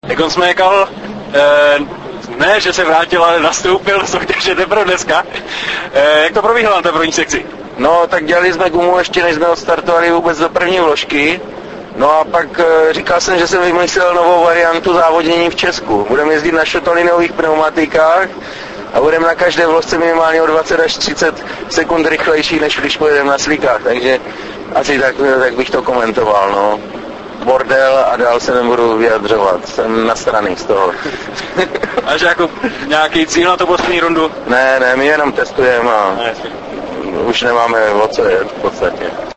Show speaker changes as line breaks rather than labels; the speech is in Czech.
Jak on smékal, ne, že se vrátil, ale nastoupil do soutěže teprve dneska. Jak to probíhalo na té první sekci?
No, tak dělali jsme gumu ještě, než jsme odstartovali vůbec do první vložky. No a pak říkal jsem, že jsem vymyslel novou variantu závodnění v Česku. Budeme jezdit na šotolinových pneumatikách a budeme na každé vložce minimálně o 20 až 30 sekund rychlejší, než když pojedeme na slíkách. Takže asi tak bych to komentoval, no. Bordel a dál se nebudu vyjadřovat. Jsem nasraný z toho.
A že jako nějaký cíl na to poslední rundu?
Ne, my jenom testujeme a už nemáme o co jet v podstatě.